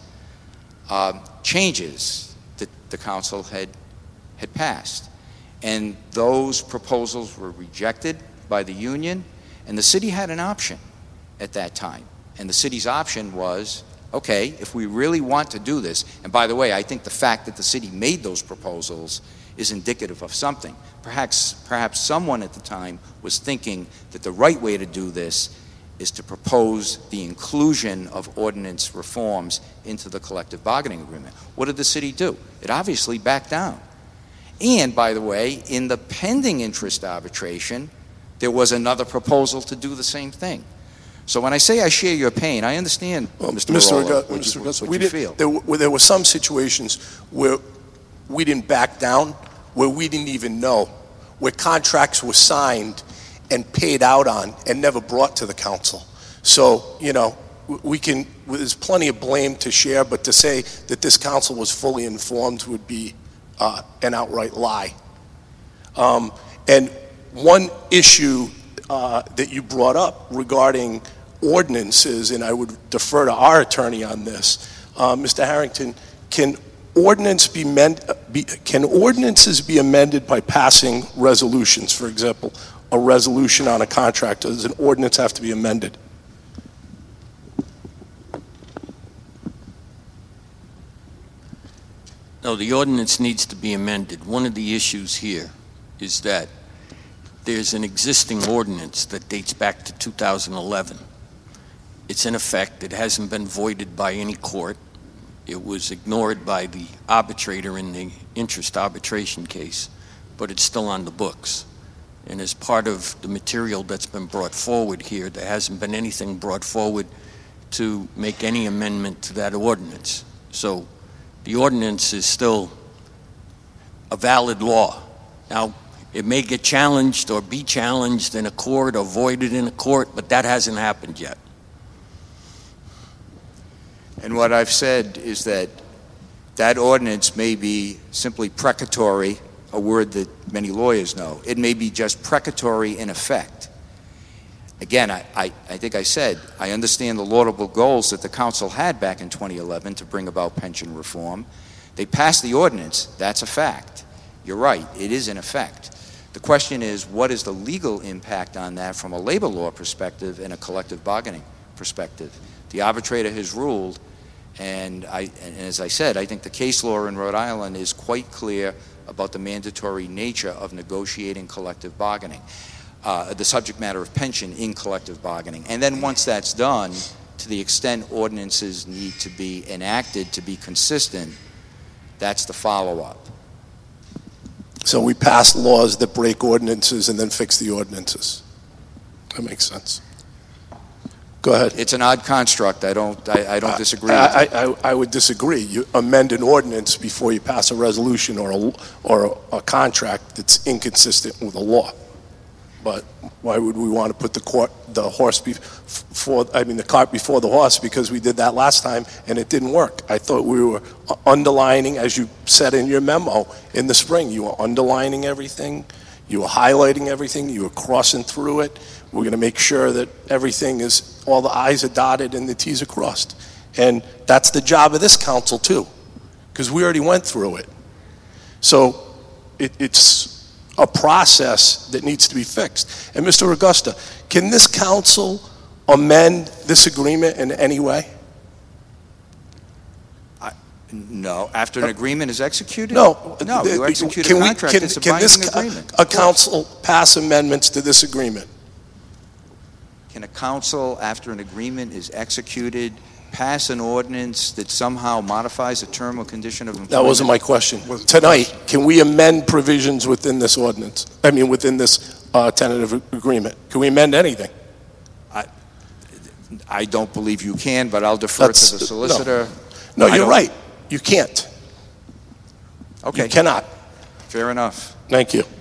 changes that the council had passed. And those proposals were rejected by the union, and the city had an option at that time. And the city's option was, okay, if we really want to do this, and by the way, I think the fact that the city made those proposals is indicative of something. Perhaps someone at the time was thinking that the right way to do this is to propose the inclusion of ordinance reforms into the collective bargaining agreement. What did the city do? It obviously backed down. And, by the way, in the pending interest arbitration, there was another proposal to do the same thing. So when I say I share your pain, I understand, Mr. Marola, what you feel.
There were some situations where we didn't back down, where we didn't even know, where contracts were signed and paid out on and never brought to the council. So, you know, there's plenty of blame to share, but to say that this council was fully informed would be an outright lie. And one issue that you brought up regarding ordinances, and I would defer to our attorney on this, Mr. Harrington, can ordinances be amended by passing resolutions? For example, a resolution on a contract, does an ordinance have to be amended?
No, the ordinance needs to be amended. One of the issues here is that there's an existing ordinance that dates back to 2011. It's in effect. It hasn't been voided by any court. It was ignored by the arbitrator in the interest arbitration case, but it's still on the books. And as part of the material that's been brought forward here, there hasn't been anything brought forward to make any amendment to that ordinance. So the ordinance is still a valid law. Now, it may get challenged or be challenged in a court or voided in a court, but that hasn't happened yet.
And what I've said is that that ordinance may be simply precatory, a word that many lawyers know. It may be just precatory in effect. Again, I think I said, I understand the laudable goals that the council had back in 2011 to bring about pension reform. They passed the ordinance. That's a fact. You're right. It is in effect. The question is, what is the legal impact on that from a labor law perspective and a collective bargaining perspective? The arbitrator has ruled, and as I said, I think the case law in Rhode Island is quite clear about the mandatory nature of negotiating collective bargaining, the subject matter of pension in collective bargaining. And then once that's done, to the extent ordinances need to be enacted to be consistent, that's the follow-up.
So we pass laws that break ordinances and then fix the ordinances. That makes sense. Go ahead.
It's an odd construct. I don't disagree with it.
I would disagree. You amend an ordinance before you pass a resolution or a contract that's inconsistent with the law. But why would we want to put the cart before the horse? Because we did that last time and it didn't work. I thought we were underlining, as you said in your memo in the spring, you were underlining everything, you were highlighting everything, you were crossing through it. We're going to make sure that everything is, all the I's are dotted and the T's are crossed. And that's the job of this council too, because we already went through it. So it's a process that needs to be fixed. And Mr. Augusta, can this council amend this agreement in any way?
No, after an agreement is executed?
No.
No, you execute a contract, it's a binding agreement.
Can a council pass amendments to this agreement?
Can a council, after an agreement is executed, pass an ordinance that somehow modifies a term or condition of employment?
That wasn't my question. Tonight, can we amend provisions within this ordinance? I mean, within this tentative agreement? Can we amend anything?
I don't believe you can, but I'll defer to the solicitor.
No, you're right. You can't.
Okay.
You cannot.
Fair enough.
Thank you.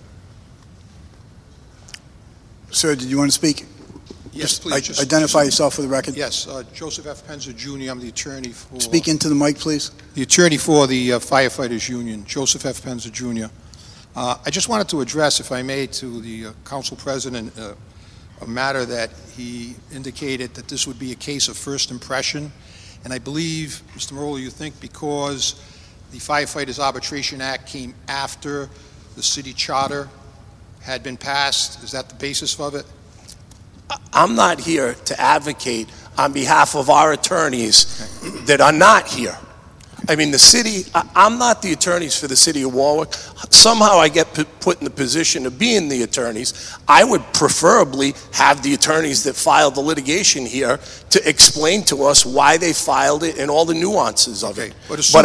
Sir, did you want to speak?
Yes,
Just
please.
identify yourself for the record.
Yes, Joseph F. Penza Jr., I'm the attorney for...
Speak into the mic, please.
The attorney for the Firefighters Union, Joseph F. Penza Jr. I just wanted to address, if I may, to the council president, a matter that he indicated that this would be a case of first impression. And I believe, Mr. Marola, you think because the Firefighters Arbitration Act came after the city charter had been passed, is that the basis of it?
I'm not here to advocate on behalf of our attorneys that are not here. I mean, the city, I'm not the attorneys for the city of Warwick. Somehow I get put in the position of being the attorneys. I would preferably have the attorneys that filed the litigation here to explain to us why they filed it and all the nuances of it. But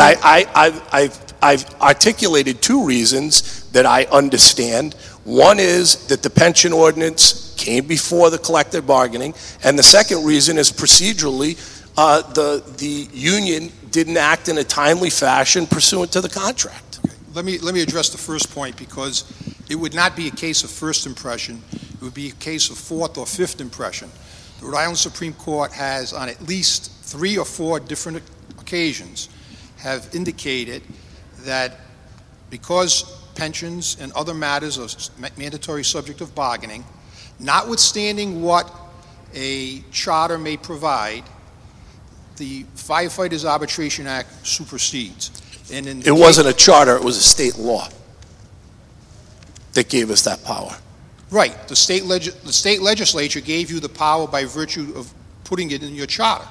I've articulated two reasons that I understand. One is that the pension ordinance came before the collective bargaining, and the second reason is procedurally, the union didn't act in a timely fashion pursuant to the contract.
Okay. Let me address the first point, because it would not be a case of first impression. It would be a case of fourth or fifth impression. The Rhode Island Supreme Court has, on at least 3 or 4 different occasions, have indicated that because pensions and other matters are mandatory subject of bargaining, notwithstanding what a charter may provide, the Firefighters Arbitration Act supersedes. And it
wasn't a charter, it was a state law that gave us that power.
Right. The state legislature gave you the power by virtue of putting it in your charter.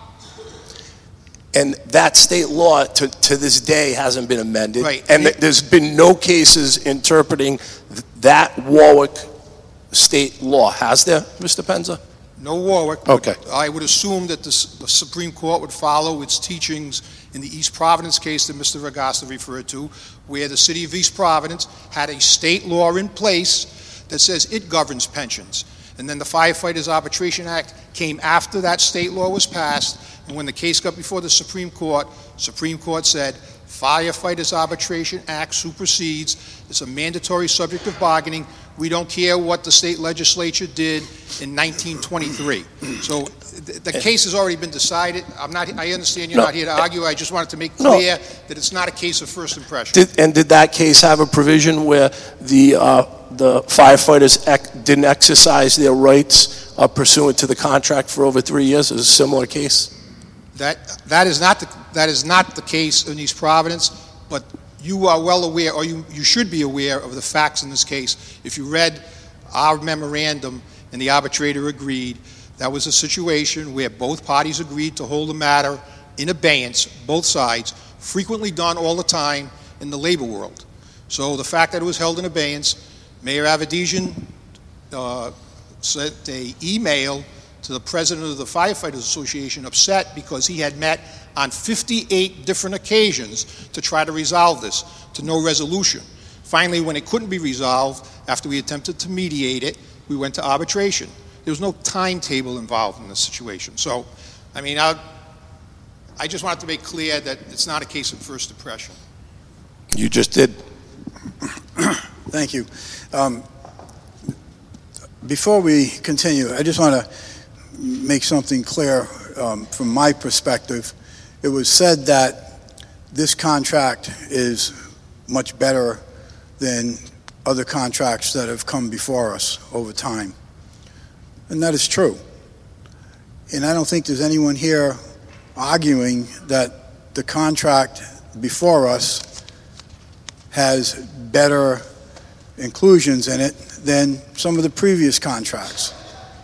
And that state law to this day hasn't been amended.
Right.
And there's been no cases interpreting that Warwick state law. Has there, Mr. Penza?
No Warwick.
Okay.
I would assume that the Supreme Court would follow its teachings in the East Providence case that Mr. Augusta referred to, where the city of East Providence had a state law in place that says it governs pensions. And then the Firefighters Arbitration Act came after that state law was passed, and when the case got before the Supreme Court said, Firefighters Arbitration Act supersedes. It's a mandatory subject of bargaining. We don't care what the state legislature did in 1923. So the case has already been decided. I understand you're not here to argue. I just wanted to make clear that it's not a case of first impression.
Did that case have a provision where the firefighters didn't exercise their rights pursuant to the contract for over 3 years? Is it a similar case?
That is not the case in East Providence, but you are well aware, or you should be aware of the facts in this case. If you read our memorandum and the arbitrator agreed, that was a situation where both parties agreed to hold the matter in abeyance, both sides, frequently done all the time in the labor world. So the fact that it was held in abeyance, Mayor Avedisian sent an email to the president of the Firefighters Association, upset because he had met on 58 different occasions to try to resolve this, to no resolution. Finally, when it couldn't be resolved, after we attempted to mediate it, we went to arbitration. There was no timetable involved in this situation. So, I mean, I just wanted to make clear that it's not a case of first impression.
You just did.
Thank you. Before we continue, I just want to make something clear from my perspective. It was said that this contract is much better than other contracts that have come before us over time. And that is true. And I don't think there's anyone here arguing that the contract before us has better inclusions in it than some of the previous contracts.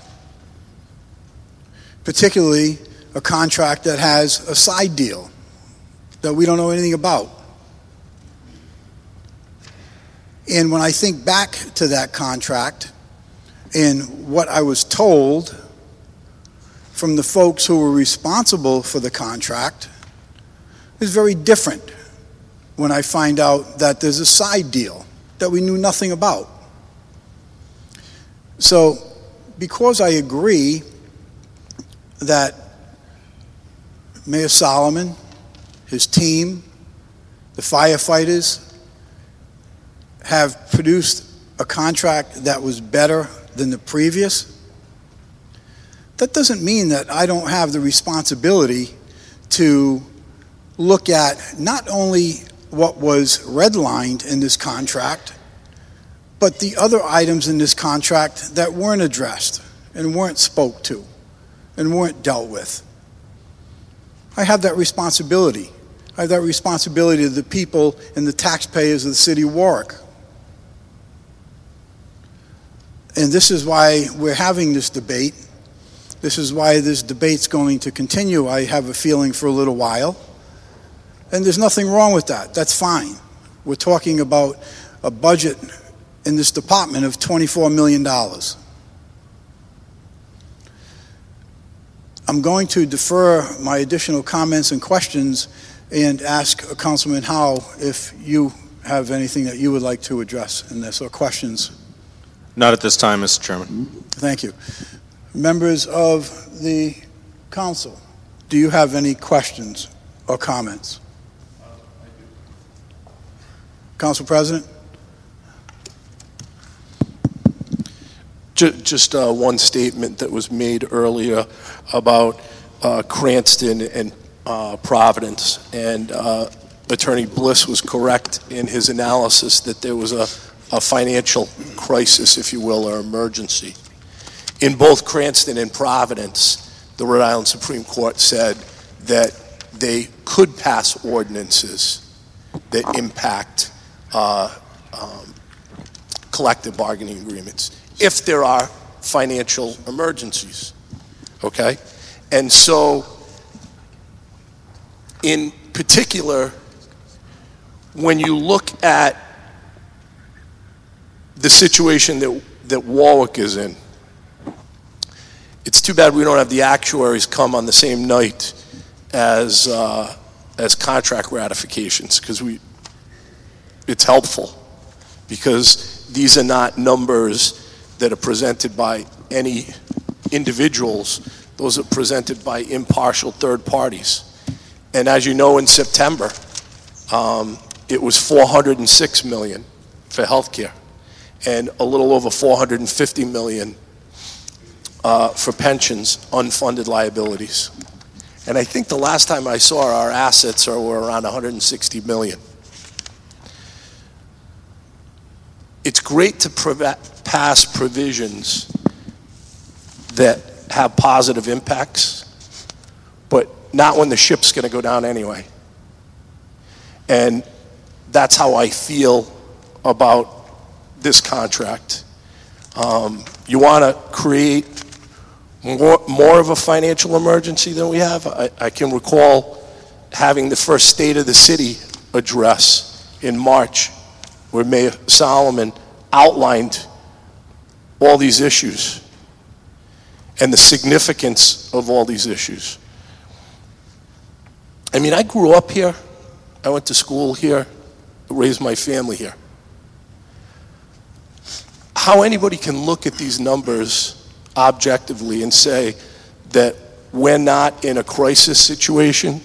Particularly a contract that has a side deal that we don't know anything about. And when I think back to that contract and what I was told from the folks who were responsible for the contract, is very different when I find out that there's a side deal that we knew nothing about. So, because I agree that Mayor Solomon, his team, the firefighters have produced a contract that was better than the previous, that doesn't mean that I don't have the responsibility to look at not only what was redlined in this contract, but the other items in this contract that weren't addressed and weren't spoke to and weren't dealt with. I have that responsibility. I have that responsibility to the people and the taxpayers of the city of Warwick. And this is why we're having this debate. This is why this debate's going to continue, I have a feeling, for a little while. And there's nothing wrong with that. That's fine. We're talking about a budget in this department of $24 million. I'm going to defer my additional comments and questions and ask Councilman Howe if you have anything that you would like to address in this, or questions.
Not at this time, Mr. Chairman.
Thank you. Members of the council, do you have any questions or comments? Council President?
Just one statement that was made earlier about Cranston and Providence, and Attorney Bliss was correct in his analysis that there was a financial crisis, if you will, or emergency. In both Cranston and Providence, the Rhode Island Supreme Court said that they could pass ordinances that impact collective bargaining agreements if there are financial emergencies, okay? And so, in particular, when you look at the situation that Warwick is in, it's too bad we don't have the actuaries come on the same night as contract ratifications, because it's helpful, because these are not numbers that are presented by any individuals. Those are presented by impartial third parties. And as you know, in September, it was $406 million for healthcare and a little over $450 million for pensions, unfunded liabilities. And I think the last time I saw our assets were around $160 million. It's great to pass provisions that have positive impacts, but not when the ship's going to go down anyway. And that's how I feel about this contract. You want to create more of a financial emergency than we have? I can recall having the first State of the City address in March, where Mayor Solomon outlined all these issues and the significance of all these issues. I mean, I grew up here. I went to school here, raised my family here. How anybody can look at these numbers objectively and say that we're not in a crisis situation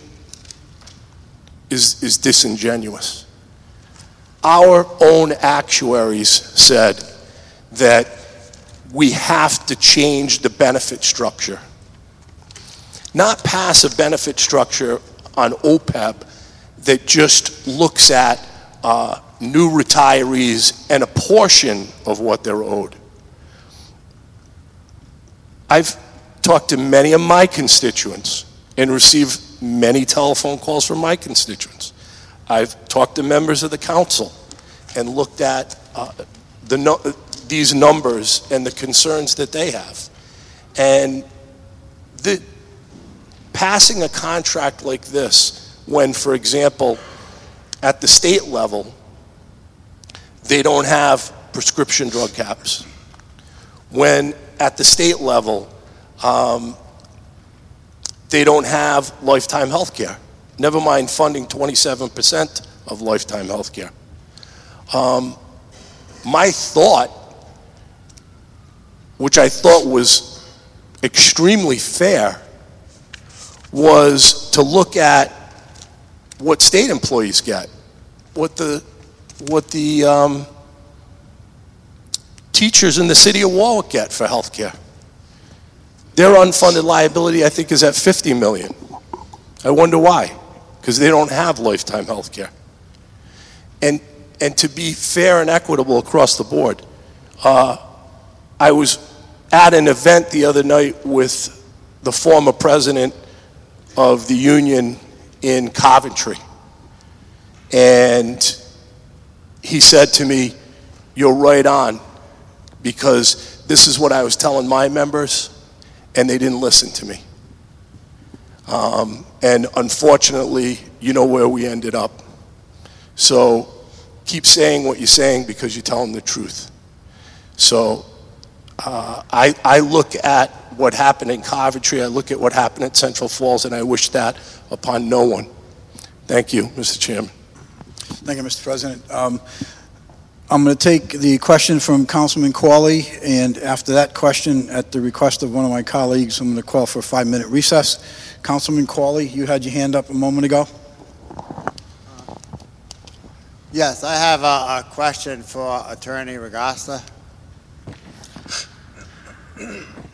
is disingenuous. Our own actuaries said that we have to change the benefit structure. Not pass a benefit structure on OPEB that just looks at new retirees and a portion of what they're owed. I've talked to many of my constituents and received many telephone calls from my constituents. I've talked to members of the council and looked at these numbers and the concerns that they have. And passing a contract like this, when, for example, at the state level, they don't have prescription drug caps. When at the state level, they don't have lifetime health care. Never mind funding 27% of lifetime health care. My thought, which I thought was extremely fair, was to look at what state employees get, what the teachers in the city of Warwick get for health care. Their unfunded liability, I think, is at $50 million. I wonder why, because they don't have lifetime health care. And to be fair and equitable across the board, I was at an event the other night with the former president of the union in Coventry. And he said to me, "You're right on, because this is what I was telling my members, and they didn't listen to me." And unfortunately, you know where we ended up. So keep saying what you're saying, because you're telling the truth. So I look at what happened in Coventry, I look at what happened at Central Falls, and I wish that upon no one. Thank you, Mr. Chairman.
Thank you, Mr. President. I'm going to take the question from Councilman Qualley, and after that question, at the request of one of my colleagues, I'm going to call for a 5-minute recess. Councilman Qualley, you had your hand up a moment ago.
Yes, I have a question for Attorney Ragasta.